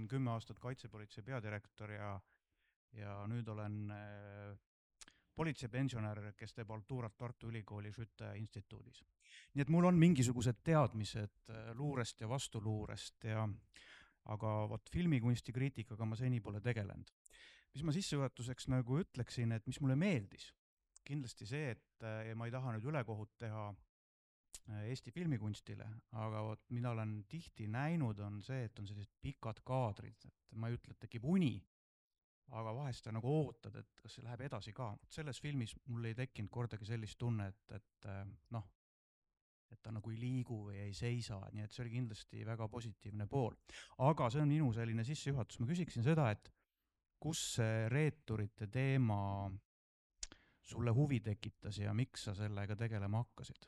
olin 10 aastat kaitsepolitsei peadirektor ja nüüd olen politseipensionär, kes teeb altuurat Tartu Ülikooli Schütte instituudis. Nii et mul on mingisugused teadmised luurest ja vastuluurest aga vot filmikunsti kriitikaga ma seni pole tegelenud. Mis ma sissejuhatuseks nagu ütleksin, et mis mulle meeldis, kindlasti see, et ma ei taha nüüd ülekohut teha Eesti filmikunstile, aga vot mida olen tihti näinud, on see, et on sellised pikad kaadrid, et ma ei ütle, et tekib uni, aga vahest sa nagu ootad, et kas see läheb edasi ka. Selles filmis mul ei tekkinud kordagi sellist tunne, et noh, et ta nagu ei liigu või ei seisa, nii et see oli kindlasti väga positiivne pool. Aga see on minu selline sissejuhatus. Ma küsiksin seda, et kus see reeturite teema sulle huvi tekitas ja miks sa sellega tegelema hakkasid?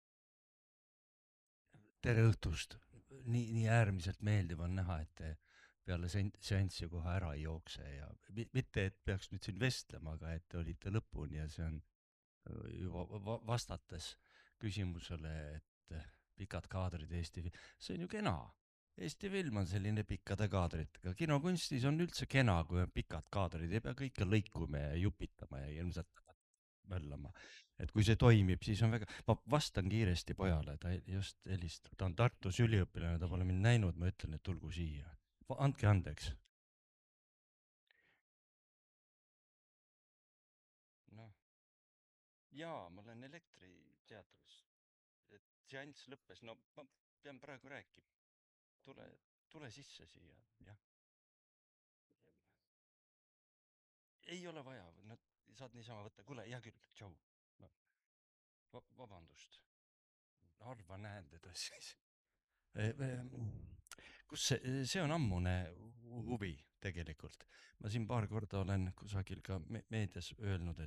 Tere õhtust! Nii äärmiselt meeldiv on näha, et te peale seanssi kohe ära ei jookse ja mitte, et peaks nüüd siin vestlema, aga et te olite lõpuni ja see on juba vastates küsimusele, et pikad kaadrid Eesti film. See on ju kena. Eesti film on selline pikkade kaadritega. Kinokunstis on üldse kena, kui on pikad kaadrid. Ei pea kõike lõikuma ja jupitama ja ilmselt möllama. Et kui see toimib, siis on väga... Ma vastan kiiresti pojale, ta just helistab. Ta on Tartus üliõpilane, ta pole mind näinud, ma ütlen, et tulgu siia. Andke andeks. Noh. Jaa, ma olen elektriteatris. Et seanss lõppes. No ma pean praegu rääkima. Tule sisse siia, jah. Ei ole vaja, saad niisama võtta. Kuule, hea küll, tšau. Vabandust. Harva näen teda siis. Kus see on ammune huvi tegelikult. Ma siin paar korda olen kusagil ka meedias öelnud,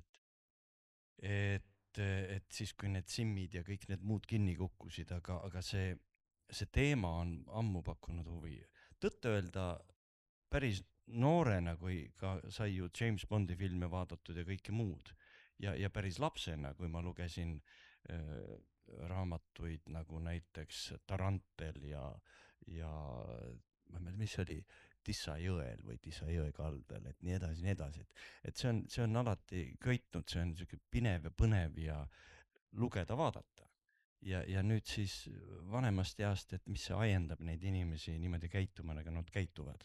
et siis kui need simmid ja kõik need muud kinni kukkusid, aga see teema on ammu pakkunud huvi. Tõtt öelda päris noorena, kui ka sai ju James Bondi filme vaadatud ja kõike muud. Ja päris lapsena, kui ma lugesin raamatuid nagu näiteks Tarantel ja ma ei mäleta, mis oli Tissa jõel või Tissa jõe kaldal, et nii edasi. Et see on alati köitnud, see on siuke pinev ja põnev ja lugeda, vaadata. Ja nüüd siis vanemast east, et mis see ajendab neid inimesi niimoodi käituma, nagu nad käituvad.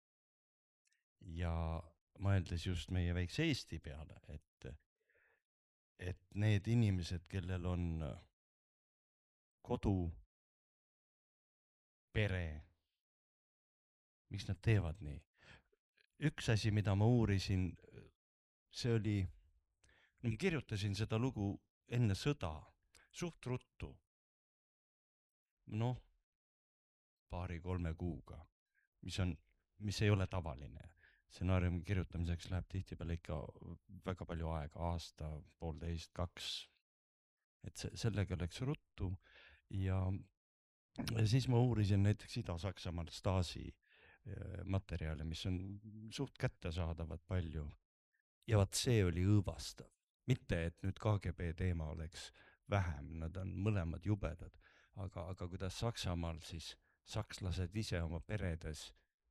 Ja mõeldes just meie väikse Eesti peale, et need inimesed, kellel on kodu, pere, miks nad teevad nii? Üks asi, mida ma uurisin, see oli, ma kirjutasin seda lugu enne sõda, suht ruttu. Noh, 2-3 kuuga, mis ei ole tavaline. Stsenaariumi kirjutamiseks läheb tihtipeale ikka väga palju aega, aasta, 1,5, 2. Et sellega läks ruttu ja siis ma uurisin näiteks Ida-Saksamaal Stasi materjale, mis on suht kättesaadavad palju. Ja vaat see oli õõvastav. Mitte, et nüüd KGB teema oleks vähem, nad on mõlemad jubedad, aga kuidas Saksamaal siis sakslased ise oma peredes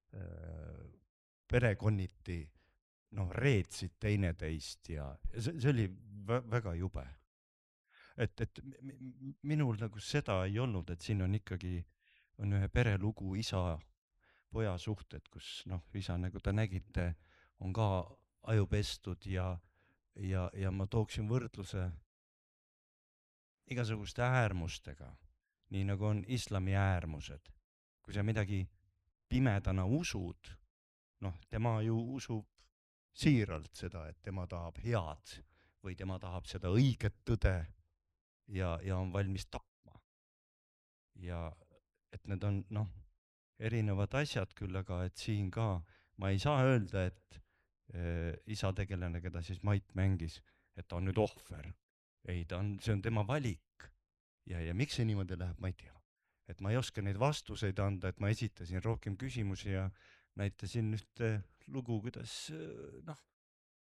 perekonniti reetsid teineteist ja see oli väga jube. Et minul nagu seda ei olnud, et siin on ikkagi ühe perelugu isa-poja suhted, kus isa, nagu te nägite, on ka ajupestud ja ma tooksin võrdluse igasuguste äärmustega, nii nagu on islami äärmused. Kui sa midagi pimedana usud, tema ju usub siiralt seda, et tema tahab head või tema tahab seda õiget tõde ja on valmis tapma. Ja et need on erinevad asjad küll, aga et siin ka ma ei saa öelda, et isa tegelane, keda siis Mait mängis, et ta on nüüd ohver. Ei, see on tema valik. Ja miks see niimoodi läheb, ma ei tea. Et ma ei oska neid vastuseid anda, et ma esitasin rohkem küsimusi ja näitasin ühte lugu, kuidas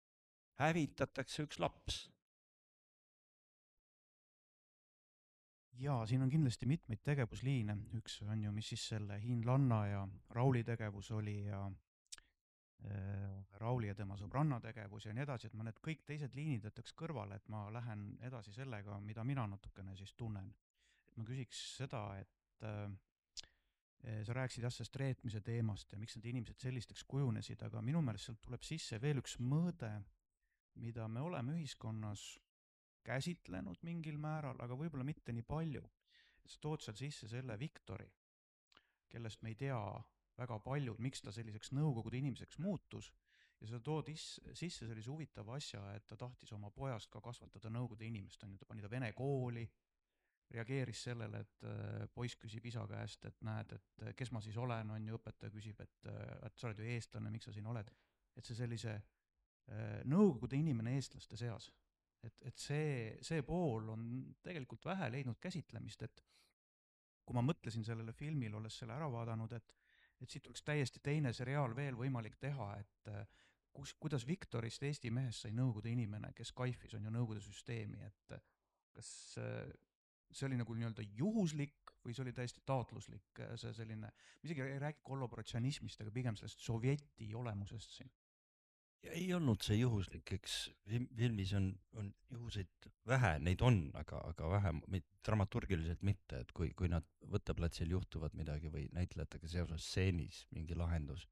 hävitatakse üks laps. jaa, siin on kindlasti mitmeid tegevusliine, üks on ju, mis siis selle hiinlanna ja Rauli tegevus oli ja Rauli ja tema sõbranna tegevus ja nii edasi, et ma need kõik teised liinid jätaks kõrvale, et ma lähen edasi sellega, mida mina natukene siis tunnen. et ma küsiks seda, et sa rääkisid jah, sellest reetmise teemast ja miks need inimesed sellisteks kujunesid, aga minu meelest sealt tuleb sisse veel üks mõõde, mida me oleme ühiskonnas käsitlenud mingil määral, aga võib-olla mitte nii palju. et sa tood seal sisse selle Viktori, kellest me ei tea väga palju, miks ta selliseks nõukogude inimeseks muutus, ja sa tood sisse sellise huvitava asja, et ta tahtis oma pojast ka kasvatada nõukogude inimest, on ju, ta pani ta vene kooli, reageeris sellele, et poiss küsib isa käest, et näed, et kes ma siis olen, on ju, õpetaja küsib, et sa oled ju eestlane, miks sa siin oled. et see sellise nõukogude inimene eestlaste seas, et see pool on tegelikult vähe leidnud käsitlemist, et kui ma mõtlesin sellele filmile, olles selle ära vaadanud, et siit oleks täiesti teine seriaal veel võimalik teha, et kuidas Viktorist, Eesti mehest, sai Nõukogude inimene, kes kaifis, on ju, Nõukogude süsteemi, et kas see oli nagu nii-öelda juhuslik või see oli täiesti taotluslik, see selline, ma isegi ei räägi kollaboratsionismist, aga pigem sellest sovjeti olemusest siin. Ja ei olnud see juhuslik, eks filmis on juhuseid vähe, neid on, aga vähe, dramaturgiliselt mitte, et kui nad võtteplatsil juhtuvad midagi või näitlejatega seoses stseenis mingi lahendus.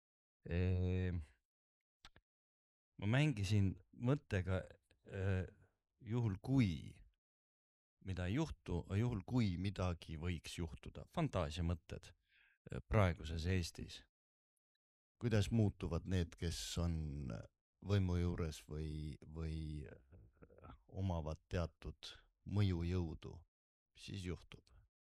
Ma mängisin mõttega juhul kui mida ei juhtu, aga juhul kui midagi võiks juhtuda, fantaasiamõtted praeguses Eestis. Kuidas muutuvad need, kes on võimu juures või omavad teatud mõjujõudu, mis siis juhtub?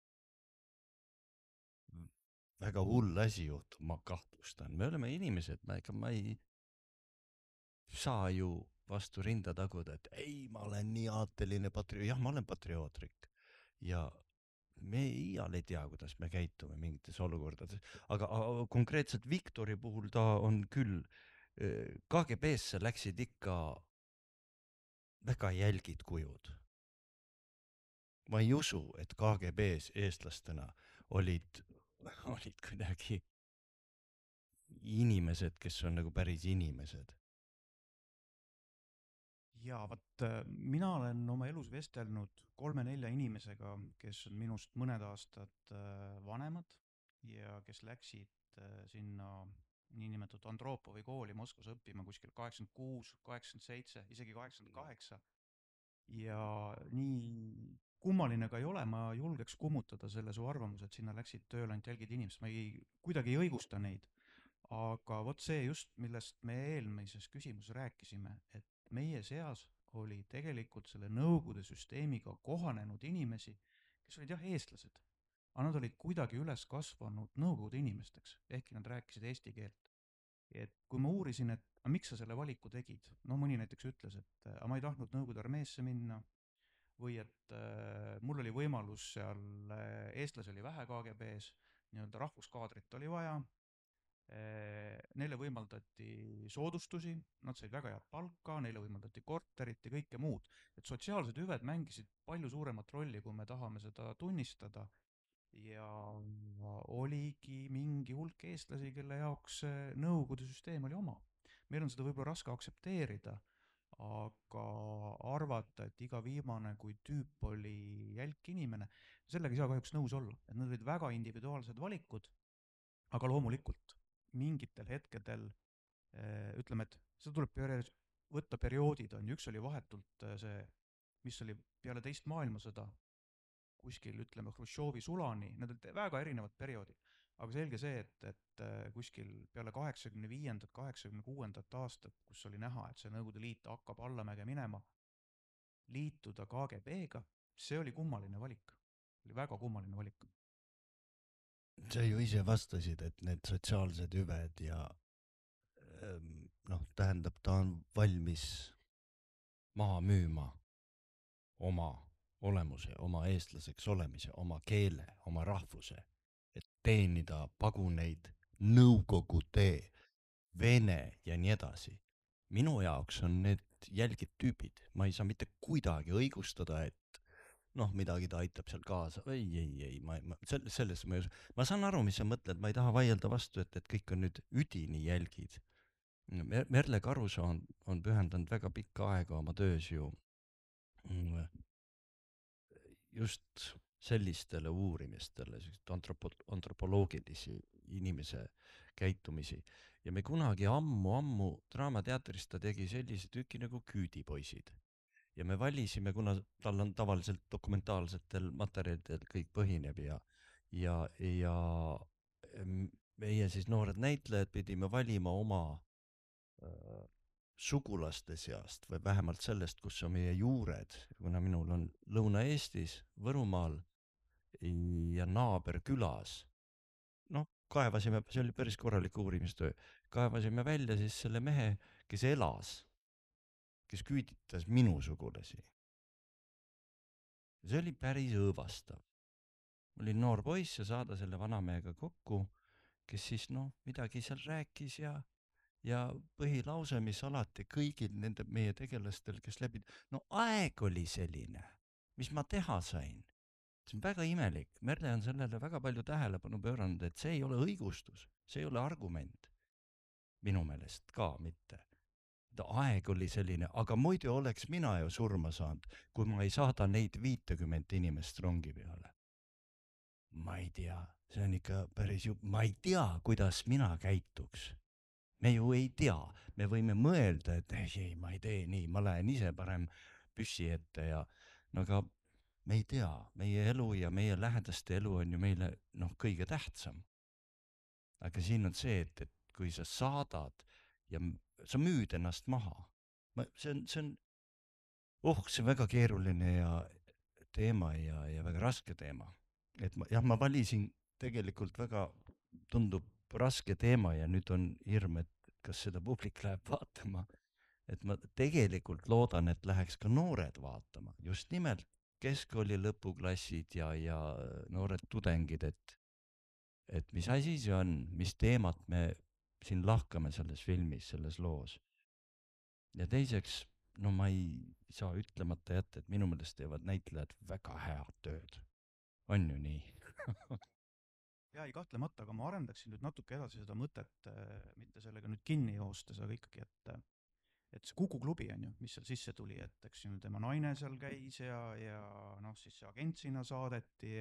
Väga hull asi juhtub, ma kahtlustan. Me oleme inimesed, ega ma ei saa ju vastu rinda taguda, et ei, ma olen nii aateline patrioot, jah, ma olen patriootrik ja me iial ei tea, kuidas me käitume mingites olukordades, aga konkreetselt Viktori puhul ta on küll, KGB-sse läksid ikka väga jälgid kujud. Ma ei usu, et KGB-s eestlastena olid kuidagi inimesed, kes on nagu päris inimesed. jaa, vot mina olen oma elus vestelnud 3-4 inimesega, kes on minust mõned aastad vanemad ja kes läksid sinna niinimetatud Andropovi kooli Moskvas õppima kuskil 86, 87, isegi 88. ja nii kummaline ka ei ole, ma julgeks kummutada selle su arvamuse, et sinna läksid tööle ainult jälgid inimesed, ma kuidagi ei õigusta neid. Aga vot see just, millest me eelmises küsimuses rääkisime, et meie seas oli tegelikult selle Nõukogude süsteemiga kohanenud inimesi, kes olid jah, eestlased, aga nad olid kuidagi üles kasvanud Nõukogude inimesteks, ehkki nad rääkisid eesti keelt. et kui ma uurisin, et aga miks sa selle valiku tegid, no mõni näiteks ütles, et aga ma ei tahtnud Nõukogude armeesse minna, või et mul oli võimalus seal, eestlasi oli vähe KGB-s, nii-öelda rahvuskaadrit oli vaja, neile võimaldati soodustusi, nad said väga head palka, neile võimaldati korterit ja kõike muud. et sotsiaalsed hüved mängisid palju suuremat rolli, kui me tahame seda tunnistada. ja oligi mingi hulk eestlasi, kelle jaoks see Nõukogude süsteem oli oma. meil on seda võib-olla raske aktsepteerida, aga arvata, et iga viimane kui tüüp oli jälk inimene, sellega ei saa kahjuks nõus olla, et need olid väga individuaalsed valikud, aga loomulikult mingitel hetkedel ütleme, et seda tuleb võtta perioodid, on ju, üks oli vahetult see, mis oli peale teist maailmasõda, kuskil ütleme Hruštšovi sulani, need olid väga erinevad perioodid, aga selge see, et kuskil peale 85., 86. aastat, kus oli näha, et see Nõukogude Liit hakkab allamäge minema, liituda KGB-ga, see oli kummaline valik, oli väga kummaline valik. Sa ju ise vastasid, et need sotsiaalsed hüved ja noh, tähendab, ta on valmis maha müüma oma olemuse, oma eestlaseks olemise, oma keele, oma rahvuse, et teenida paguneid Nõukogude, Vene ja nii edasi. Minu jaoks on need jälgid tüübid, ma ei saa mitte kuidagi õigustada, et noh, midagi ta aitab seal kaasa, ei, selles ma ei usu. Ma saan aru, mis sa mõtled, ma ei taha vaielda vastu, et kõik on nüüd üdini jälgid. Merle Karusoo on pühendanud väga pikka aega oma töös ju just sellistele uurimistele, antropoloogilisi inimese käitumisi. Ja me kunagi ammu Draamateatris ta tegi sellise tüki nagu Küüdipoisid. Ja me valisime, kuna tal on tavaliselt dokumentaalsetel materjalidel kõik põhineb ja meie siis noored näitlejad pidime valima oma sugulaste seast või vähemalt sellest, kus on meie juured, kuna minul on Lõuna-Eestis, Võrumaal ja naaberkülas. Noh, kaevasime, see oli päris korralik uurimistöö, kaevasime välja siis selle mehe, kes elas, kes küüditas minu sugulasi. See oli päris õõvastav. Ma olin noor poiss ja saada selle vanamehega kokku, kes siis midagi seal rääkis ja põhilause, mis alati kõigil nende meie tegelastel, kes läbi, aeg oli selline, mis ma teha sain. See on väga imelik, Merle on sellele väga palju tähelepanu pööranud, et see ei ole õigustus, see ei ole argument. Minu meelest ka mitte. Aeg oli selline, aga muidu oleks mina ju surma saanud, kui ma ei saada neid 50 inimest rongi peale. Ma ei tea, see on ikka päris ma ei tea, kuidas mina käituks. Me ju ei tea, me võime mõelda, et ei, ma ei tee nii, ma lähen ise parem püssi ette aga me ei tea, meie elu ja meie lähedaste elu on ju meile kõige tähtsam. Aga siin on see, et kui sa saadad ja sa müüd ennast maha, see on väga keeruline teema ja väga raske teema. Et ma valisin tegelikult väga, tundub raske teema ja nüüd on hirm, et kas seda publik läheb vaatama. Et ma tegelikult loodan, et läheks ka noored vaatama, just nimelt keskkooli lõpuklassid ja noored tudengid, et mis asi see on, mis teemat me siin lahkame selles filmis, selles loos. Ja teiseks, ma ei saa ütlemata jätta, et minu meelest teevad näitlejad väga head tööd. On ju nii? Jaa, ei kahtlemata, aga ma arendaksin nüüd natuke edasi seda mõtet, mitte sellega nüüd kinni joostes, aga ikkagi, et see Kuku klubi on ju, mis seal sisse tuli, et eks ju tema naine seal käis ja siis see agent sinna saadeti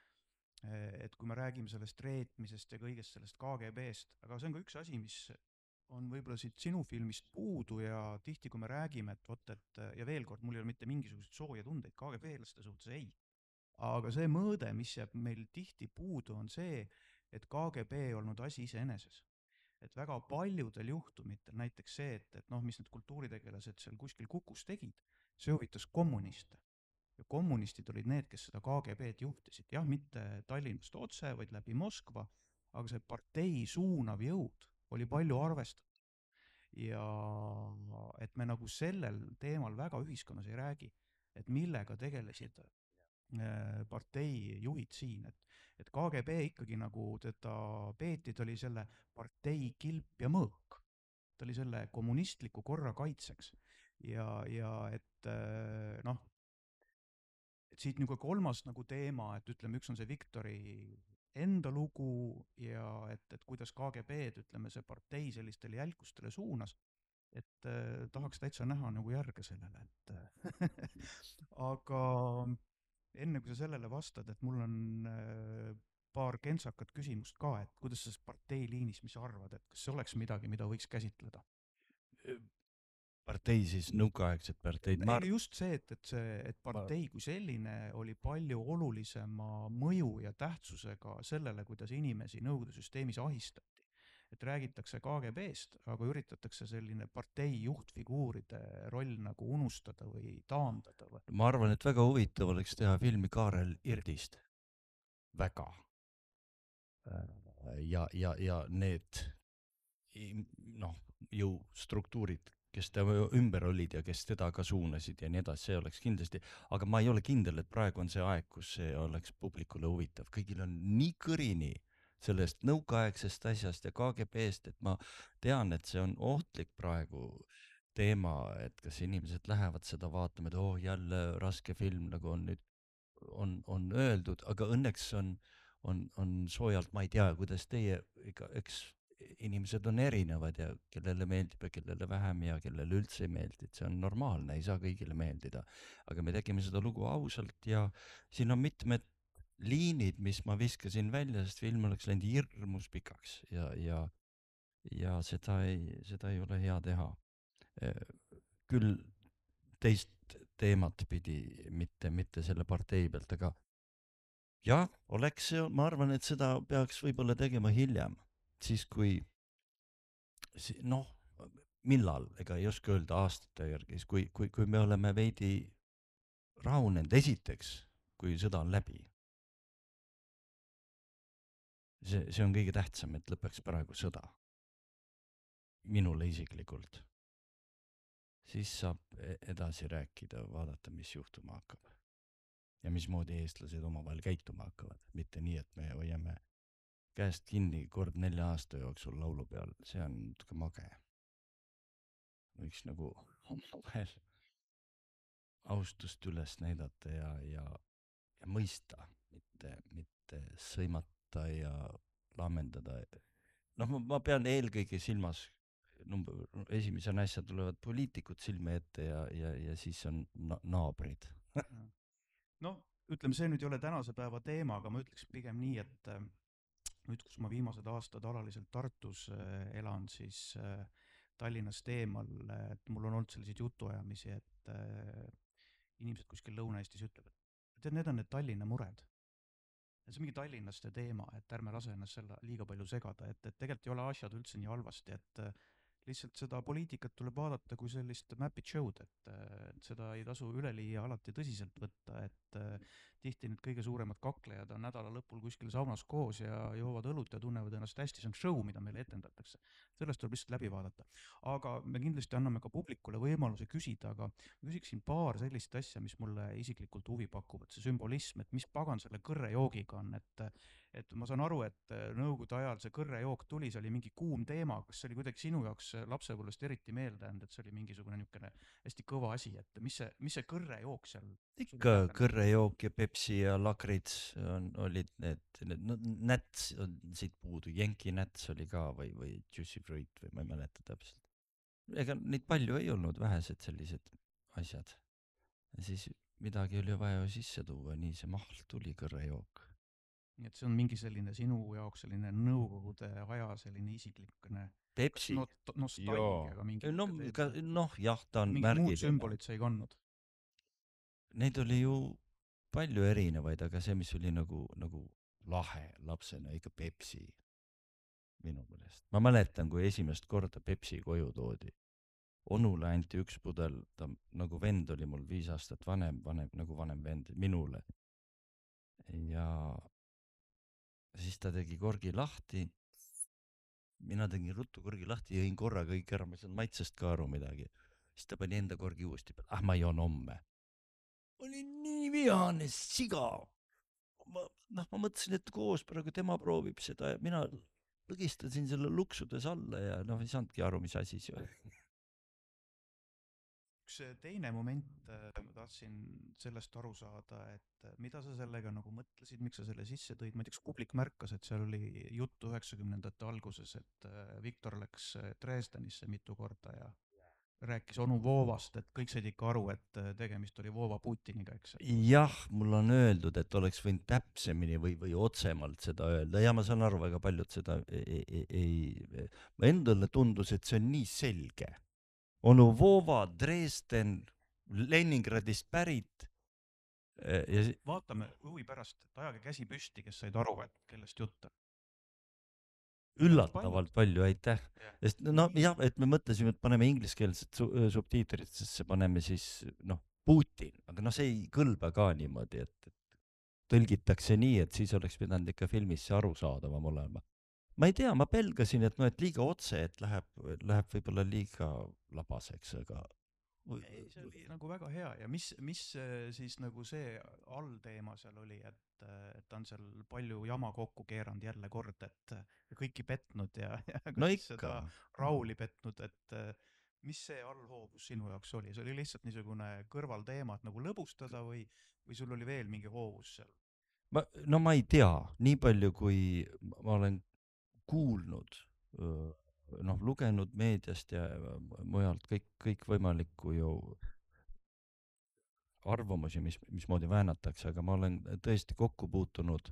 et kui me räägime sellest reetmisest ja kõigest sellest KGB-st, aga see on ka üks asi, mis on võib-olla siit sinu filmist puudu ja tihti, kui me räägime, et vot, et ja veel kord, mul ei ole mitte mingisuguseid sooja tundeid KGB-laste suhtes, ei. Aga see mõõde, mis jääb meil tihti puudu, on see, et KGB ei olnud asi iseeneses. Et väga paljudel juhtumitel, näiteks see, et mis need kultuuritegelased seal kuskil Kukus tegid, see huvitas kommuniste. Ja kommunistid olid need, kes seda KGB-d juhtisid. Jah, mitte Tallinnast otse, vaid läbi Moskva, aga see partei suunav jõud oli palju arvestatud. Ja et me nagu sellel teemal väga ühiskonnas ei räägi, et millega tegelesid partei juhid siin, et KGB ikkagi nagu teda peeti, ta oli selle partei kilp ja mõõk. Ta oli selle kommunistliku korra kaitseks. Ja et et siit nagu kolmas nagu teema, et ütleme, üks on see Viktori enda lugu ja et kuidas KGB-d, ütleme, see partei sellistele jälkustele suunas, et tahaks täitsa näha nagu järge sellele, aga enne kui sa sellele vastad, et mul on paar kentsakat küsimust ka, et kuidas sa parteiliinis, mis sa arvad, et kas see oleks midagi, mida võiks käsitleda? Partei siis, nõukaaegset parteid. Just see, et partei kui selline oli palju olulisema mõju ja tähtsusega sellele, kuidas inimesi Nõukogude süsteemis ahistati. Et räägitakse KGB-st, aga üritatakse selline partei juhtfiguuride roll nagu unustada või taandada. Ma arvan, et väga huvitav oleks teha filmi Kaarel Irdist. Väga. Ja need jõustruktuurid, kes ta ümber olid ja kes teda ka suunasid ja nii edasi, see oleks kindlasti, aga ma ei ole kindel, et praegu on see aeg, kus see oleks publikule huvitav. Kõigil on nii kõrini sellest nõukaaegsest asjast ja KGB-st, et ma tean, et see on ohtlik praegu teema, et kas inimesed lähevad seda vaatama, et jälle raske film, nagu on nüüd on öeldud, aga õnneks on soojalt, ma ei tea, kuidas teie, ega eks inimesed on erinevad ja kellele meeldib ja kellele vähem ja kellele üldse ei meeldi, et see on normaalne, ei saa kõigile meeldida. aga me tegime seda lugu ausalt ja siin on mitmed liinid, mis ma viskasin välja, sest film oleks läinud hirmus pikaks ja seda ei ole hea teha. küll teist teemat pidi, mitte selle partei pealt, aga jah, oleks see, ma arvan, et seda peaks võib-olla tegema hiljem, siis kui noh, millal, ega ei oska öelda aastate järgi, siis kui me oleme veidi rahunenud, esiteks, kui sõda on läbi. see on kõige tähtsam, et lõpeks praegu sõda. minule isiklikult. siis saab edasi rääkida, vaadata, mis juhtuma hakkab. ja mismoodi eestlased omavahel käituma hakkavad, mitte nii, et me hoiame käest kinni kord 4 aasta jooksul laulu peal, see on natuke mage. võiks nagu omavahel austust üles näidata ja mõista, mitte sõimata ja laamendada. noh, ma pean eelkõige silmas, esimesena asja tulevad poliitikud silme ette ja siis on naabrid. noh, ütleme, see nüüd ei ole tänase päeva teema, aga ma ütleks pigem nii, et nüüd, kus ma viimased aastad alaliselt Tartus elan, siis Tallinnast eemal, et mul on olnud selliseid jutuajamisi, et inimesed kuskil Lõuna-Eestis ütlevad, et tead, need on need Tallinna mured. Et see on mingi tallinlaste teema, et ärme lase ennast selle liiga palju segada, et tegelikult ei ole asjad üldse nii halvasti, et lihtsalt seda poliitikat tuleb vaadata kui sellist map'it show'd, et seda ei tasu üleliia alati tõsiselt võtta, et tihti need kõige suuremad kaklejad on nädala lõpul kuskil saunas koos ja joovad õlut ja tunnevad ennast hästi, see on show, mida meile etendatakse. Sellest tuleb lihtsalt läbi vaadata. Aga me kindlasti anname ka publikule võimaluse küsida, aga ma küsiksin paar sellist asja, mis mulle isiklikult huvi pakuvad, see sümbolism, et mis pagan selle kõrrejoogiga on, et ma saan aru, et nõukogude ajal see kõrrejook tuli, see oli mingi kuum teema, kas see oli kuidagi sinu jaoks lapsepõlvest eriti meelde jäänud, et see oli mingisugune niisugune hästi kõva asi, et mis see kõrrejook seal ikka kõrrejook ja Pepsi ja lakrits olid need no, näts on siit puudu, Jenki näts oli ka või Juicy Fruit või ma ei mäleta täpselt. ega neid palju ei olnud, vähesed sellised asjad. ja siis midagi oli vaja sisse tuua, nii see mahl tuli, kõrrejook. nii et see on mingi selline sinu jaoks selline nõukogude aja selline isiklikune Pepsi, nostalgiaga mingi no ka noh, jah, ta on mingid muud märgiline. sümbolid sa ei kandnud. Neid oli ju palju erinevaid, aga see, mis oli nagu lahe lapsena, ikka Pepsi minu meelest. ma mäletan, kui esimest korda Pepsi koju toodi. onule anti üks pudel, ta nagu vend oli mul 5 aastat vanem nagu vanem vend minule. ja siis ta tegi korgi lahti. mina tegin ruttu korgi lahti, jõin korra kõik ära, ma ei saanud maitsest ka aru midagi. siis ta pani enda korgi uuesti peale, ma joon homme. olin nii vihane siga. ma mõtlesin, et koos praegu tema proovib seda ja mina lõgistasin selle luksudes alla ja noh, ei saanudki aru, mis asi see oli. üks teine moment, ma tahtsin sellest aru saada, et mida sa sellega nagu mõtlesid, miks sa selle sisse tõid, ma ei tea, kas publik märkas, et seal oli juttu 90ndate alguses, et Viktor läks Dresdenisse mitu korda ja rääkis onu Voovast, et kõik said ikka aru, et tegemist oli Voova Putiniga, eks. jah, mul on öeldud, et oleks võinud täpsemini või otsemalt seda öelda ja ma saan aru, väga paljud seda ei, endale tundus, et see on nii selge. onu Voova, Dresden, Leningradist pärit. vaatame huvi pärast, et ajage käsi püsti, kes said aru, et kellest jutt on. üllatavalt palju, aitäh. sest no jah, et me mõtlesime, et paneme ingliskeelsed subtiitritesse, paneme siis noh, Putin, aga noh, see ei kõlba ka niimoodi, et tõlgitakse nii, et siis oleks pidanud ikka filmis see arusaadavam olema. ma ei tea, ma pelgasin, et noh, et liiga otse, et läheb võib-olla liiga labaseks, aga ei, see oli nagu väga hea ja mis siis nagu see allteema seal oli, et ta on seal palju jama kokku keeranud jälle kord, et kõiki petnud ja no ka siis ikka. seda Rauli petnud, et mis see allhoovus sinu jaoks oli, see oli lihtsalt niisugune kõrvalteema, et nagu lõbustada või sul oli veel mingi hoovus seal? ma ei tea, nii palju kui ma olen kuulnud, noh, lugenud meediast ja mujalt kõikvõimalikku ju arvamusi, mismoodi väänatakse, aga ma olen tõesti kokku puutunud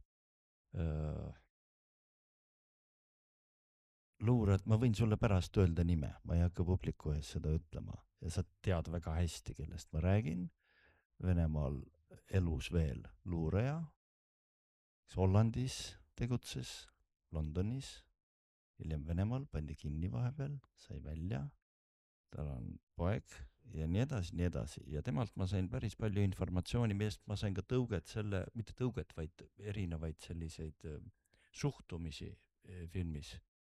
luurajad, ma võin sulle pärast öelda nime, ma ei hakka publiku ees seda ütlema ja sa tead väga hästi, kellest ma räägin. Venemaal elus veel luuraja, kes Hollandis tegutses, Londonis, hiljem Venemaal, pandi kinni vahepeal, sai välja, tal on poeg ja nii edasi, nii edasi. Ja temalt ma sain päris palju informatsiooni, millest ma sain ka tõuget selle, mitte tõuget, vaid erinevaid selliseid suhtumisi filmis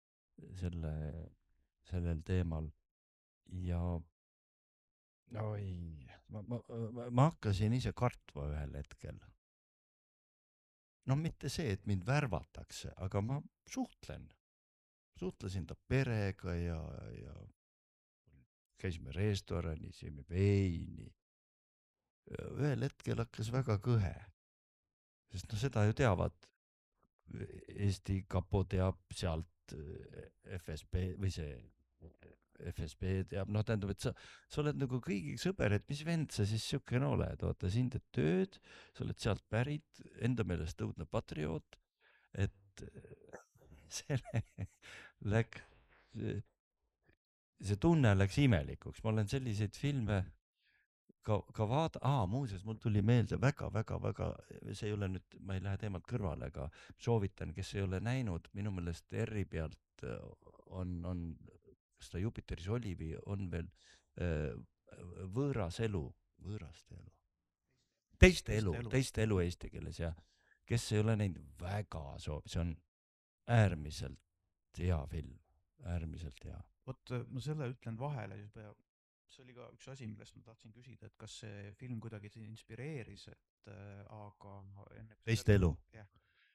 sellel teemal. Ja oi, ma hakkasin ise kartma ühel hetkel. No mitte see, et mind värvatakse, aga ma suhtlesin ta perega ja käisime restoranis, jõime veini. Ühel hetkel hakkas väga kõhe, sest no seda ju teavad, Eesti kapo teab sealt, FSB või see FSB teab, noh, tähendab, et sa oled nagu kõigi sõber, et mis vend sa siis siukene oled, vaata, siin teed tööd, sa oled sealt pärit, enda meelest õudne patrioot, et selle läks, see tunne läks imelikuks, ma olen selliseid filme ka muuseas, mul tuli meelde väga, see ei ole nüüd, ma ei lähe teemalt kõrvale, aga soovitan, kes ei ole näinud, minu meelest R-i pealt on, kas ta Jupiteris oli või on veel võõraste elu, teiste elu eesti keeles ja kes ei ole näinud, väga see on äärmiselt hea film, äärmiselt hea. Vot ma selle ütlen vahele, see oli ka üks asi, millest ma tahtsin küsida, et kas see film kuidagi sind inspireeris, et aga enne teiste elu? jah.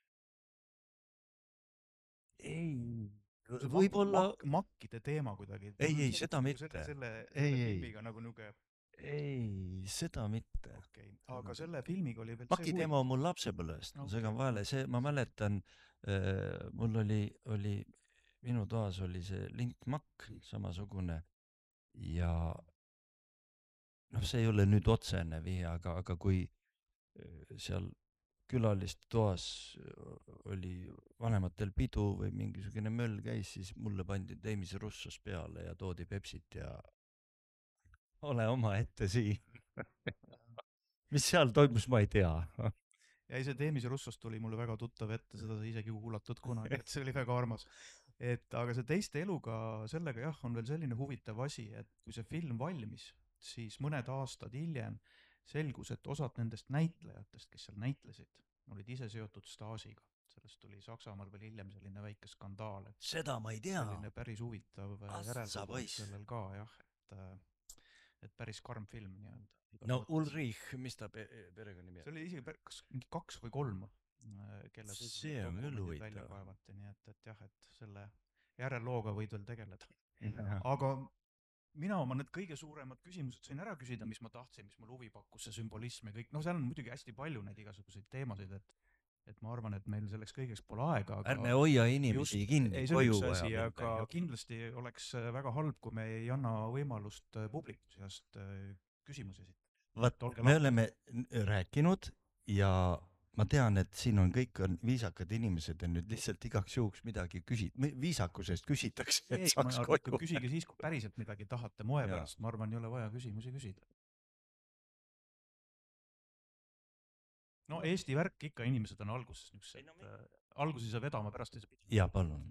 Ei, võib-olla makkide teema kuidagi. ei, seda mitte. Selle filmiga nagu niuke. Ei, seda mitte. Okay. Aga selle filmiga oli veel Maki teema on mul lapsepõlvest, ma segan vahele, see, ma mäletan, mul oli, minu toas oli see lintmakk samasugune ja noh, see ei ole nüüd otsene viie, aga kui seal külaliste toas oli vanematel pidu või mingisugune möll käis, siis mulle pandi Demis Russos peale ja toodi Pepsit ja ole omaette siin. mis seal toimus, ma ei tea. ja ei, see Demis Russos tuli mulle väga tuttav ette, seda sai isegi kuulatud kunagi, et see oli väga armas. Et aga see teiste eluga, sellega jah, on veel selline huvitav asi, et kui see film valmis, siis mõned aastad hiljem selgus, et osad nendest näitlejatest, kes seal näitlesid, olid ise seotud Stasiga. Sellest tuli Saksamaal veel hiljem selline väike skandaal. Seda ma ei tea. Selline päris huvitav järeldus sellel ka jah, et päris karm film nii-öelda. No Ulrich, mis ta perega nimi on? See oli isegi kas 2 või 3, kelle see on küll huvitav. välja kaevati, nii et jah, et selle järellooga võid veel tegeleda. Aga oma need kõige suuremad küsimused sain ära küsida, mis ma tahtsin, mis mul huvi pakkus, see sümbolism ja kõik, no seal on muidugi hästi palju neid igasuguseid teemasid, et ma arvan, et meil selleks kõigeks pole aega. Ärme hoia inimesi kinni koju vaja. Aga kindlasti oleks väga halb, kui me ei anna võimalust publiku seast küsimusi esitada. Vaat, me oleme rääkinud ja ma tean, et siin on kõik on viisakad inimesed ja nüüd lihtsalt igaks juhuks midagi viisakusest küsitakse, et saaks koju. Küsige siis, kui päriselt midagi tahate moe pärast, ma arvan, ei ole vaja küsimusi küsida. No Eesti värk ikka, inimesed on alguses niisugused, alguses ei saa vedama, pärast ei saa pidama. Ja palun.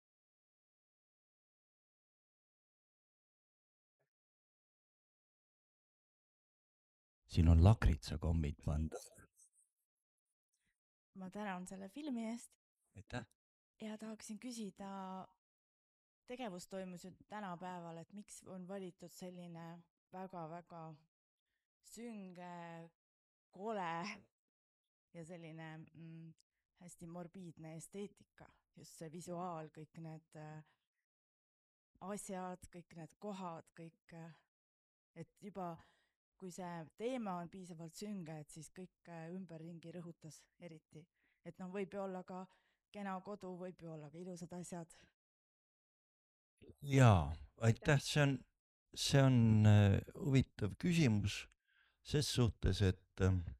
Siin on lakritsakommid panda. Ma tänan selle filmi eest. Aitäh. Ja tahaksin küsida, tegevus toimus ju tänapäeval, et miks on valitud selline väga-väga sünge, kole ja selline hästi morbiidne esteetika, just see visuaal, kõik need asjad, kõik need kohad, kõik, et juba kui see teema on piisavalt sünge, et siis kõik ümberringi rõhutas eriti. Et noh, võib ju olla ka kena kodu, võib ju olla ka ilusad asjad. jaa, aitäh, see on huvitav küsimus ses suhtes, et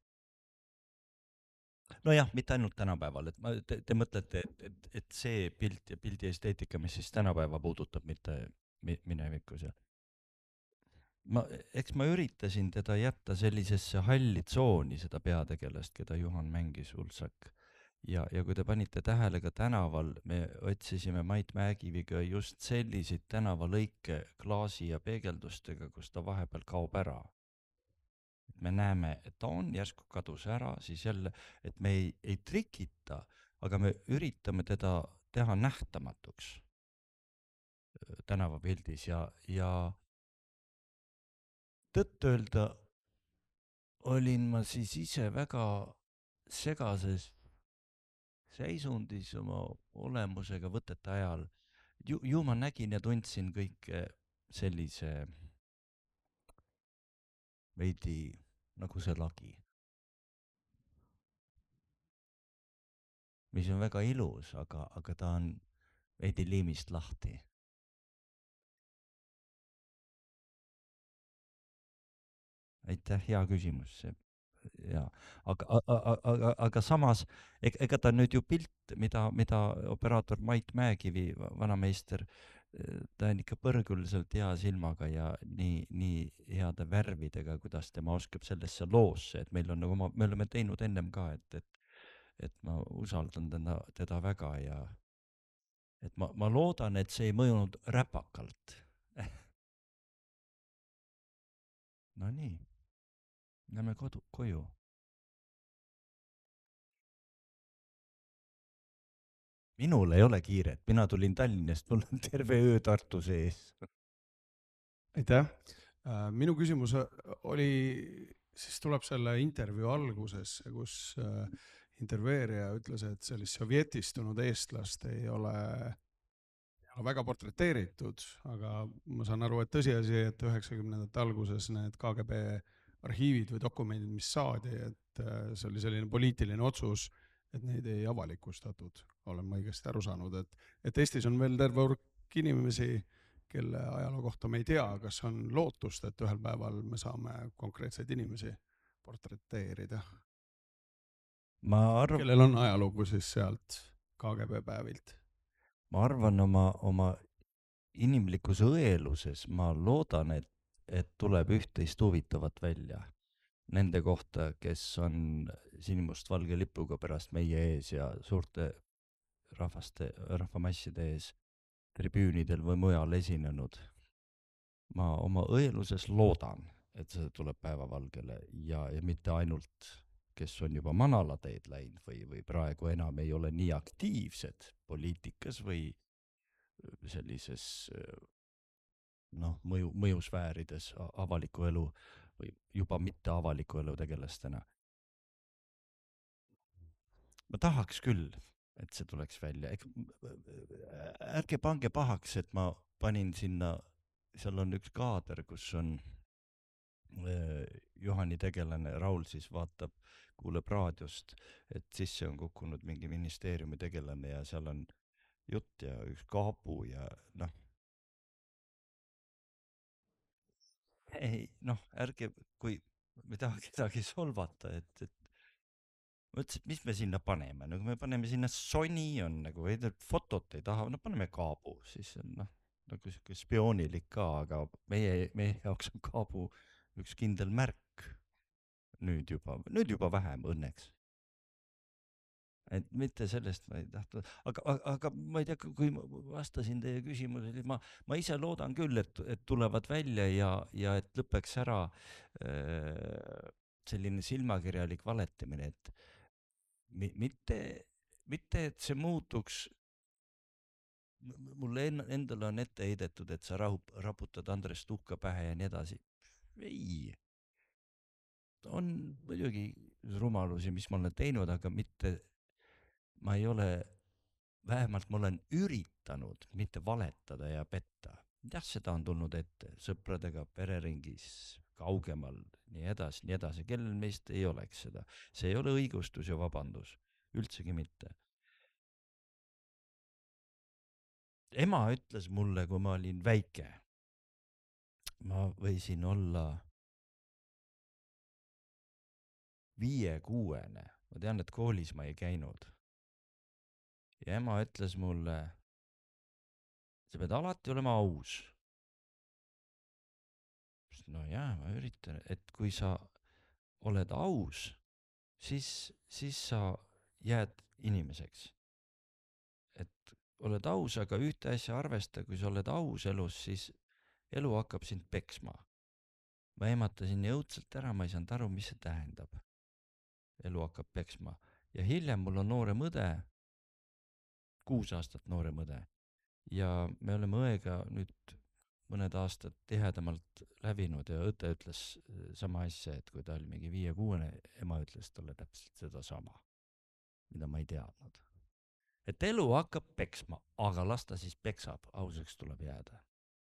nojah, mitte ainult tänapäeval, et te mõtlete, et see pilt ja pildi esteetika, mis siis tänapäeva puudutab, mitte minevikus ja eks ma üritasin teda jätta sellisesse halli tsooni, seda peategelast, keda Juhan mängis, Ulsak. Ja kui te panite tähele ka tänaval, me otsisime Mait Mäekiviga just selliseid tänavalõike klaasi ja peegeldustega, kus ta vahepeal kaob ära. Et me näeme, et ta on järsku kadus ära, siis jälle, et me ei trikita, aga me üritame teda teha nähtamatuks tänavapildis ja tõtt-öelda olin ma siis ise väga segases seisundis oma olemusega võtete ajal. Ju ma nägin ja tundsin kõike sellise veidi nagu see lagi, mis on väga ilus, aga ta on veidi liimist lahti. Aitäh, hea küsimus. Jaa, aga samas, ega ta nüüd ju pilt, mida operaator Mait Mäekivi, vanameister, ta on ikka põrguliselt hea silmaga ja nii heade värvidega, kuidas tema oskab sellesse loosse, et meil on nagu me oleme teinud ennem ka, et ma usaldan teda väga ja et ma loodan, et see ei mõjunud räpakalt. No nii, lähme koju. Minul ei ole kiiret, mina tulin Tallinnast, mul on terve öö Tartu sees. Aitäh. Minu küsimus oli, siis tuleb selle intervjuu alguses, kus intervjueerija ütles, et sellist sovjetistunud eestlast ei ole väga portreteeritud, aga ma saan aru, et tõsiasi, et 90ndate alguses need KGB arhiivid või dokumendid, mis saadi, et see oli selline poliitiline otsus, et neid ei avalikustatud, olen ma õigesti aru saanud, et Eestis on veel terve hulk inimesi, kelle ajaloo kohta me ei tea, kas on lootust, et ühel päeval me saame konkreetseid inimesi portreteerida. Kellel on ajalugu siis sealt KGB päevilt? Ma arvan oma inimlikus õeluses, ma loodan, et tuleb üht-teist huvitavat välja nende kohta, kes on sinimustvalge lipuga pärast meie ees ja suurte rahvamasside ees tribüünidel või mujal esinenud. Ma oma õeluses loodan, et see tuleb päevavalgele ja mitte ainult, kes on juba manalateed läinud või praegu enam ei ole nii aktiivsed poliitikas või sellises mõjusfäärides avaliku elu või juba mitte avaliku elu tegelastena. Ma tahaks küll, et see tuleks välja. Ärge pange pahaks, et ma panin sinna, seal on üks kaader, kus on Juhani tegelane Raul siis vaatab, kuuleb raadiost, et sisse on kukkunud mingi ministeeriumi tegelane ja seal on jutt ja üks kaabu ja ärge, kui me taha kedagi solvata, et ma ütlesin, et mis me sinna paneme, kui me paneme sinna Sony on nagu, fotot ei taha, paneme kaabu, siis on nagu siuke spioonilik ka, aga meie jaoks on kaabu üks kindel märk nüüd juba vähem õnneks. Et mitte sellest ma ei tahtnud, aga ma ei tea, kui ma vastasin teie küsimusele, ma ise loodan küll, et tulevad välja ja et lõpeks ära selline silmakirjalik valetamine, et mitte, et see muutuks, mulle endale on ette heidetud, et sa raputad Andres tuhka pähe ja nii edasi. Ei, on muidugi rumalusi, mis ma olen teinud, aga mitte, ma ei ole, vähemalt ma olen üritanud mitte valetada ja petta. jah, seda on tulnud ette sõpradega, pereringis, kaugemal, nii edasi, kellel meist ei oleks seda. See ei ole õigustus ja vabandus, üldsegi mitte. Ema ütles mulle, kui ma olin väike, ma võisin olla 5-6, ma tean, et koolis ma ei käinud. Ja ema ütles mulle, sa pead alati olema aus. No jaa, ma üritan, et kui sa oled aus, siis sa jääd inimeseks. Et oled aus, aga ühte asja arvesta, kui sa oled aus elus, siis elu hakkab sind peksma. Ma ehmatasin jõudsalt ära, ma ei saanud aru, mis see tähendab. Elu hakkab peksma. Ja hiljem mul on noorem õde, 6 aastat noorem õde. Ja me oleme õega nüüd mõned aastad tihedamalt lävinud ja õde ütles sama asja, et kui ta oli mingi 5-6, ema ütles talle täpselt seda sama, mida ma ei teadnud. Et elu hakkab peksma, aga las ta siis peksab, ausaks tuleb jääda.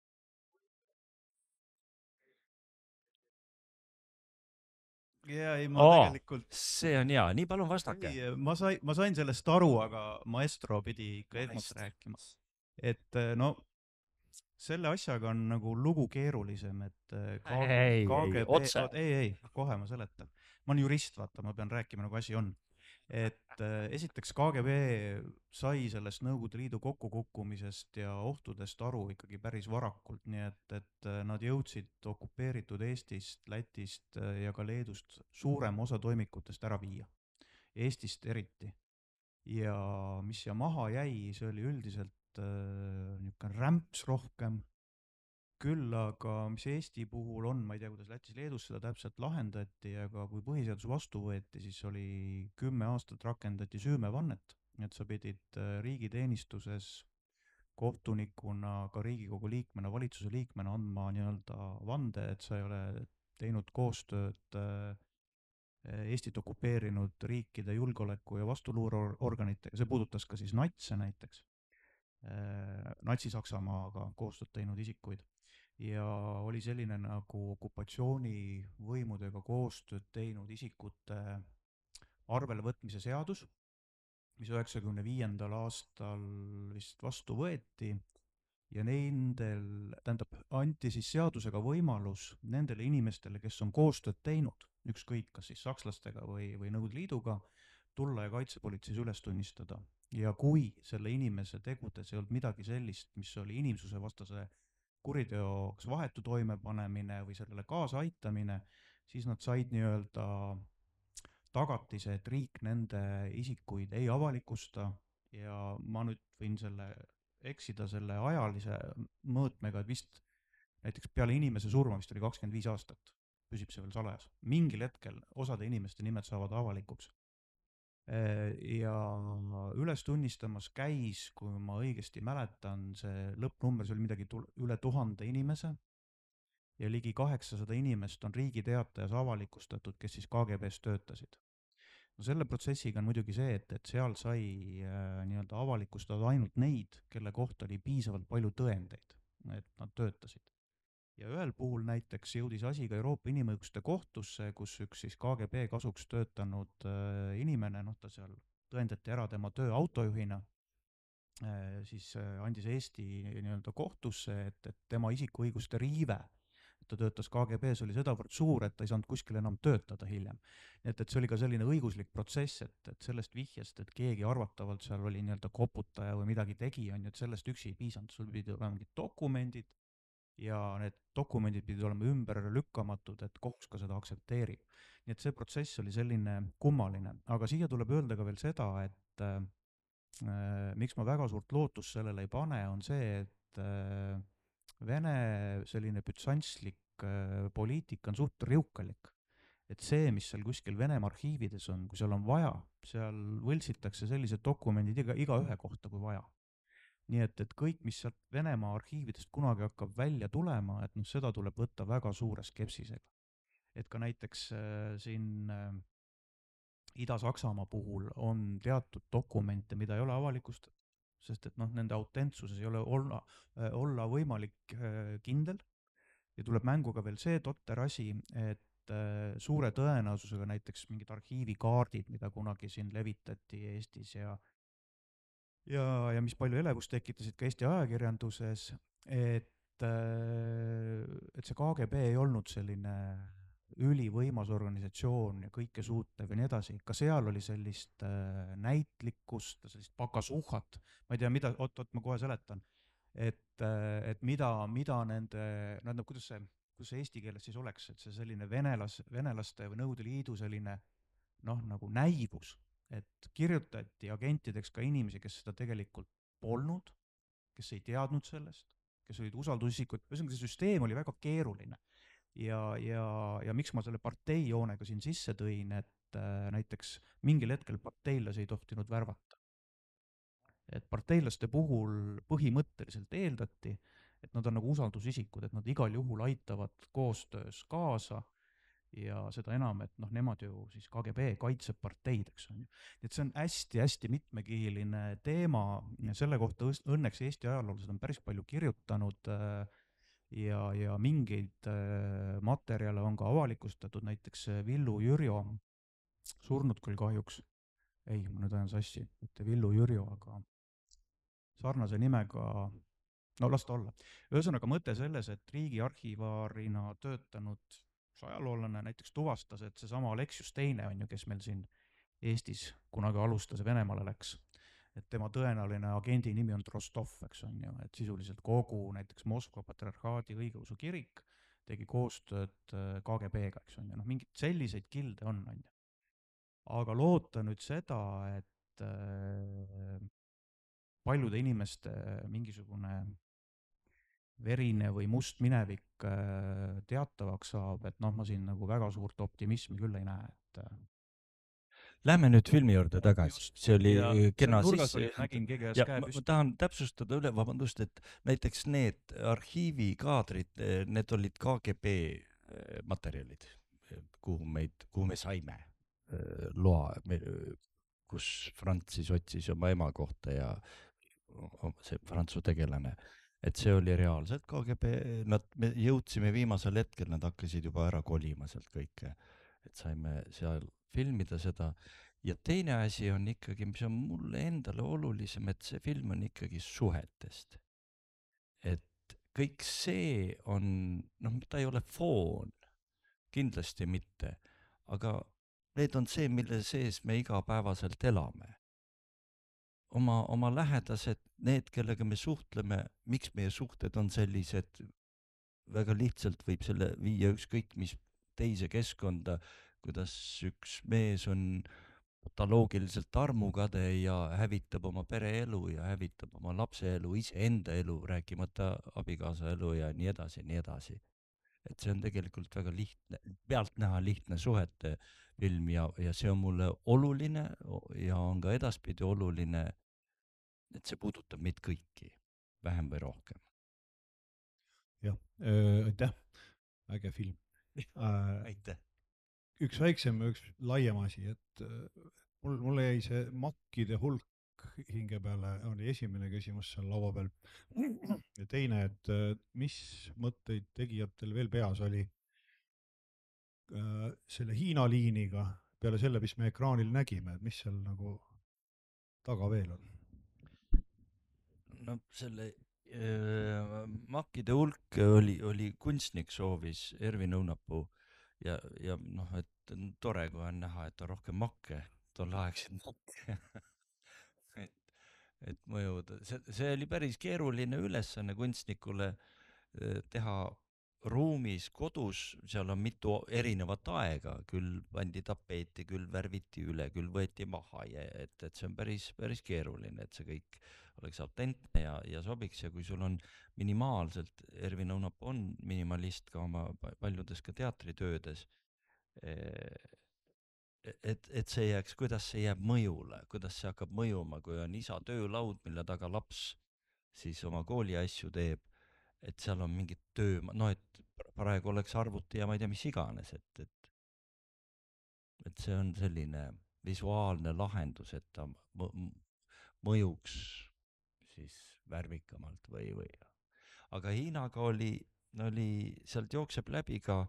Ja ei, ma tegelikult... See on hea, nii palun vastake. Ei, ma sain sellest aru, aga maestro pidi ikka esmast rääkima. Et no, selle asjaga on nagu lugu keerulisem, et KGB... Ei, kohe ma seletan. Ma olen jurist, vaata, ma pean rääkima, nagu asi on. Et esiteks KGB sai sellest Nõukogude Liidu kokkukukkumisest ja ohtudest aru ikkagi päris varakult, nii et nad jõudsid okupeeritud Eestist, Lätist ja ka Leedust suurem osa toimikutest ära viia. Eestist eriti. Ja mis siia maha jäi, see oli üldiselt niisugune rämps rohkem. Küll aga, mis Eesti puhul on, ma ei tea, kuidas Lätis-Leedus seda täpselt lahendati, aga kui põhiseadus vastu võeti, siis oli 10 aastat rakendati süümevannet, et sa pidid riigiteenistuses kohtunikuna, ka Riigikogu liikmena, valitsuse liikmena andma nii-öelda vande, et sa ei ole teinud koostööd Eestit okupeerinud riikide julgeoleku ja vastuluureorganitega, see puudutas ka siis natse näiteks, Natsi-Saksamaaga koostööd teinud isikuid. Ja oli selline nagu okupatsioonivõimudega koostööd teinud isikute arvelevõtmise seadus, mis 95. aastal vist vastu võeti ja anti siis seadusega võimalus nendele inimestele, kes on koostööd teinud, ükskõik kas siis sakslastega või Nõukogude Liiduga, tulla ja kaitsepolitseis üles tunnistada. Ja kui selle inimese tegudes ei olnud midagi sellist, mis oli inimsuse vastase kuriteo kas vahetu toimepanemine või sellele kaasa aitamine, siis nad said nii-öelda tagatise, et riik nende isikuid ei avalikusta ja ma nüüd võin eksida selle ajalise mõõtmega, et vist näiteks peale inimese surma vist oli 25 aastat, püsib see veel salajas. Mingil hetkel osade inimeste nimed saavad avalikuks. Ja üles tunnistamas käis, kui ma õigesti mäletan, see lõppnumber, see oli midagi üle 1000 inimese ja ligi 800 inimest on Riigi Teatajas avalikustatud, kes siis KGB-s töötasid. No selle protsessiga on muidugi see, et seal sai nii-öelda avalikustada ainult neid, kelle kohta oli piisavalt palju tõendeid, et nad töötasid. Ja ühel puhul näiteks jõudis asi ka Euroopa Inimõiguste Kohtusse, kus üks siis KGB kasuks töötanud inimene, ta seal tõendati ära tema töö autojuhina, siis andis Eesti nii-öelda kohtusse, et tema isikuõiguste riive, ta töötas KGB-s, oli sedavõrd suur, et ta ei saanud kuskil enam töötada hiljem. Et see oli ka selline õiguslik protsess, et sellest vihjest, et keegi arvatavalt seal oli nii-öelda koputaja või midagi tegi, et sellest üksi ei piisanud, sul pidi olema mingid dokumendid, ja need dokumendid pidid olema ümber lükkamatud, et kohus ka seda aktsepteerib. Nii et see protsess oli selline kummaline, aga siia tuleb öelda ka veel seda, et miks ma väga suurt lootust sellele ei pane, on see, et Vene selline bütsantslik poliitika on suht riukalik. Et see, mis seal kuskil Venemaa arhiivides on, kui seal on vaja, seal võltsitakse sellised dokumendid iga ühe kohta, kui vaja. Nii et kõik, mis sealt Venemaa arhiividest kunagi hakkab välja tulema, et seda tuleb võtta väga suure skepsisega. Et ka näiteks siin Ida-Saksamaa puhul on teatud dokumente, mida ei ole avalikustatud, sest et noh, nende autentsuses ei ole olla võimalik kindel ja tuleb mängu ka veel see totter asi, et suure tõenäosusega näiteks mingid arhiivikaardid, mida kunagi siin levitati Eestis ja mis palju elevust tekitasid ka Eesti ajakirjanduses, et see KGB ei olnud selline ülivõimas organisatsioon ja kõike suutev ja nii edasi, ka seal oli sellist näitlikkust, sellist pakasuhat, ma ei tea, mida, oot, ma kohe seletan, et mida nende, no kuidas see eesti keeles siis oleks, et see selline venelaste või Nõukogude Liidu selline noh, nagu näivus, et kirjutati agentideks ka inimesi, kes seda tegelikult polnud, kes ei teadnud sellest, kes olid usaldusisikud, ühesõnaga see süsteem oli väga keeruline. Ja miks ma selle parteijoonega siin sisse tõin, et näiteks mingil hetkel parteilasi ei tohtinud värvata. Et parteilaste puhul põhimõtteliselt eeldati, et nad on nagu usaldusisikud, et nad igal juhul aitavad koostöös kaasa ja seda enam, et noh, nemad ju siis KGB kaitseb parteid, eks on ju. Et see on hästi-hästi mitmekihiline teema ja selle kohta õnneks Eesti ajaloolased on päris palju kirjutanud ja mingeid materjale on ka avalikustatud, näiteks Villu Jürjo, surnud küll kahjuks, ei, ma nüüd ajan sassi, mitte Villu Jürjo, aga sarnase nimega, no las ta olla. Ühesõnaga mõte selles, et riigiarhivaarina töötanud ajaloolane näiteks tuvastas, et seesama Aleksius Teine on ju, kes meil siin Eestis kunagi alustas ja Venemaale läks, et tema tõenäoline agendi nimi on Rostov, eks on ju, et sisuliselt kogu näiteks Moskva patriarhaadi õigeusu kirik tegi koostööd KGB-ga, eks on ju, noh, mingid selliseid kilde on ju. Aga loota nüüd seda, et paljude inimeste mingisugune verine või must minevik teatavaks saab, et noh, ma siin nagu väga suurt optimismi küll ei näe, et Lähme nüüd filmi juurde tagasi, see oli kena sisse. Nägin keegi ja ma tahan täpsustada üle, vabandust, et näiteks need arhiivikaadrid, need olid KGB materjalid, kuhu me saime loa, kus Franz siis otsis oma ema kohta ja see Prantsu tegelane, et see oli reaalselt KGB, me jõudsime viimasel hetkel, nad hakkasid juba ära kolima sealt kõike, et saime seal filmida seda ja teine asi on ikkagi, mis on mulle endale olulisem, et see film on ikkagi suhetest. Et kõik see on, noh, ta ei ole foon, kindlasti mitte, aga need on see, mille sees me igapäevaselt elame. Oma lähedased, need, kellega me suhtleme, miks meie suhted on sellised, väga lihtsalt võib selle viia ükskõik mis teise keskkonda, kuidas üks mees on patoloogiliselt armukade ja hävitab oma pereelu ja hävitab oma lapse elu, iseenda elu, rääkimata abikaasa elu ja nii edasi, nii edasi. Et see on tegelikult väga lihtne, pealtnäha lihtne suhete film ja see on mulle oluline ja on ka edaspidi oluline, et see puudutab meid kõiki, vähem või rohkem. Jah, aitäh, äge film. Aitäh. Üks väiksem, üks laiem asi, et mulle jäi see makkide hulk hinge peale, oli esimene küsimus seal laua peal. Ja teine, et mis mõtteid tegijatel veel peas oli selle Hiina liiniga peale selle, mis me ekraanil nägime, et mis seal nagu taga veel on? No selle makkide hulk oli kunstnik soovis, Ervin Õunapuu, ja noh, et tore, kui on näha, et on rohkem makke, tolleaegseid makke. et mõjuda, see oli päris keeruline ülesanne kunstnikule teha ruumis, kodus, seal on mitu erinevat aega, küll pandi tapeeti, küll värviti üle, küll võeti maha ja et see on päris keeruline, et see kõik oleks autentne ja sobiks ja kui sul on minimaalselt, Ervin Õunapuu on minimalist ka oma paljudes ka teatritöödes, et see jääks, kuidas see jääb mõjule, kuidas see hakkab mõjuma, kui on isa töölaud, mille taga laps siis oma kooli asju teeb, et seal on mingid töö, no et praegu oleks arvuti ja ma ei tea, mis iganes, et see on selline visuaalne lahendus, et ta mõjuks siis värvikamalt või. aga Hiinaga oli, sealt jookseb läbi ka,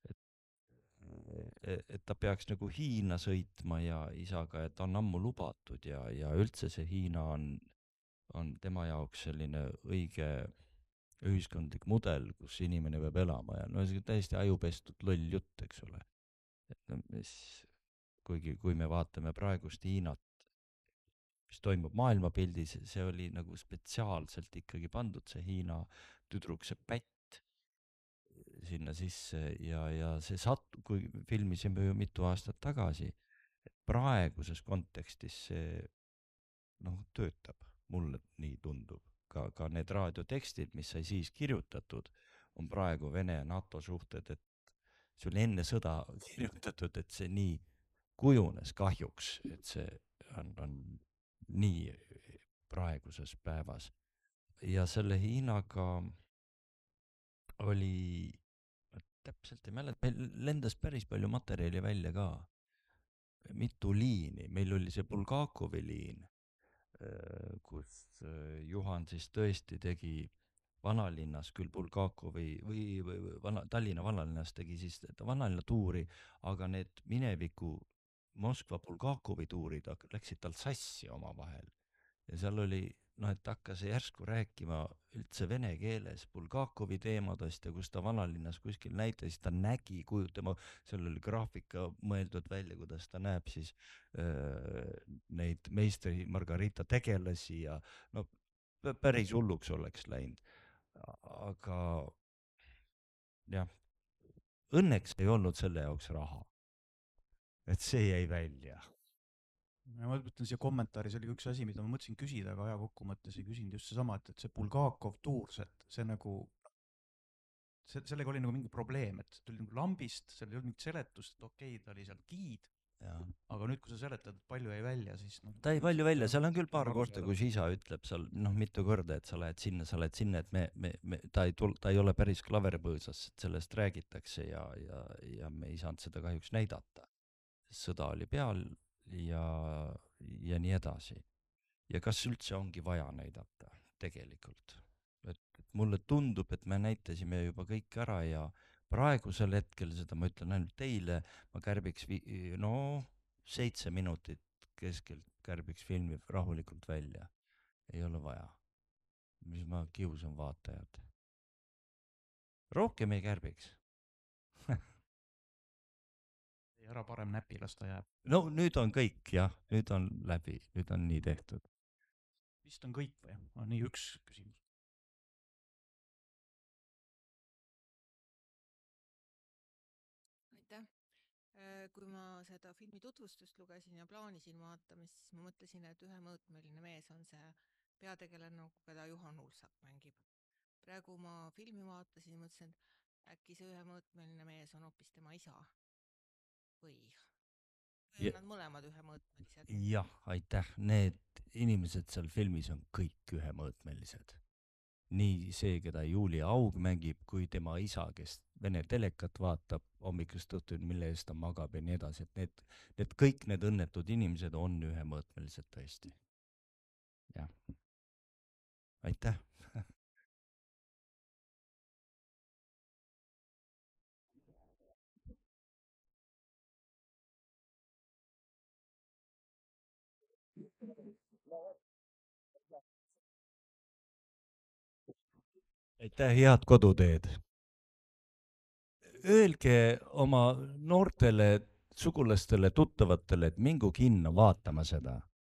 et ta peaks nagu Hiina sõitma ja isaga, et on ammu lubatud ja üldse see Hiina on tema jaoks selline õige ühiskondlik mudel, kus inimene peab elama ja no see on täiesti ajupestud loll jutt, eks ole. et no mis, kui me vaatame praegust Hiinat, mis toimub maailmapildis, see oli nagu spetsiaalselt ikkagi pandud, see Hiina tüdruk, see pätt sinna sisse ja see kui filmisime ju mitu aastat tagasi, et praeguses kontekstis see töötab, mulle nii tundub. Ka need raadiotekstid, mis sai siis kirjutatud, on praegu Vene ja NATO suhted, et see oli enne sõda kirjutatud, et see nii kujunes kahjuks, et see on nii praeguses päevas. Ja selle Hiinaga oli, täpselt ei mäleta, meil lendas päris palju materjali välja ka. Mitu liini, meil oli see Bulgakovi liin, kus Juhan siis tõesti tegi vanalinnas küll Bulgakovi või Tallinna vanalinnas tegi siis vanalinna tuuri, aga need mineviku Moskva Bulgakovi tuurid läksid tal sassi omavahel. Ja seal oli, et hakkas järsku rääkima üldse vene keeles Bulgakovi teemadest ja kus ta vanalinnas kuskil näitas, ta nägi, seal oli graafika mõeldud välja, kuidas ta näeb siis neid meistri Margarita tegelasi ja päris hulluks oleks läinud. Aga jah, õnneks ei olnud selle jaoks raha. Et see jäi välja. Ma mõtlen siia kommentaaris oli üks asi, mida ma mõtlesin küsida, aga aja kokku mõttes ei küsinud just seesama, et see Bulgakov tuur, see nagu, sellega oli nagu mingi probleem, et tuli nagu lambist, seal ei olnud mingit seletust, et okei, ta oli seal giid, aga nüüd, kui sa seletad, et palju jäi välja, siis ta jäi palju välja, seal on küll paar korda, kus isa ütleb seal mitu korda, et sa lähed sinna, et ta ei ole päris klaveripõõsas, et sellest räägitakse ja me ei saanud seda kahjuks näidata. Sõda oli peal ja nii edasi. Ja kas üldse ongi vaja näidata tegelikult? Et mulle tundub, et me näitasime juba kõik ära ja praegusel hetkel, seda ma ütlen ainult teile, ma kärbiks 7 minutit keskelt kärbiks filmi rahulikult välja. Ei ole vaja. Mis ma kiusan vaatajad. Rohkem ei kärbiks. ära parem näpi, las ta jääb. No nüüd on kõik, jah, nüüd on läbi, nüüd on nii tehtud. Vist on kõik või? Nii üks küsimus. Aitäh. Kui ma seda filmi tutvustust lugesin ja plaanisin vaatamist, siis ma mõtlesin, et ühemõõtmeline mees on see peategelane, keda Juhan Ulsak mängib. Praegu ma filmi vaatasin ja mõtlesin, et äkki see ühemõõtmeline mees on hoopis tema isa. Või on nad mõlemad ühemõõtmelised? Jah, aitäh. Need inimesed seal filmis on kõik ühemõõtmelised. Nii see, keda Julia Aug mängib, kui tema isa, kes Vene telekat vaatab hommikust õhtuni, mille eest ta magab ja nii edasi. Et kõik need õnnetud inimesed on ühemõõtmelised tõesti. Jah. Aitäh. Aitäh, head koduteed. Öelge oma noortele sugulastele, tuttavatele, et mingu kinno vaatama seda.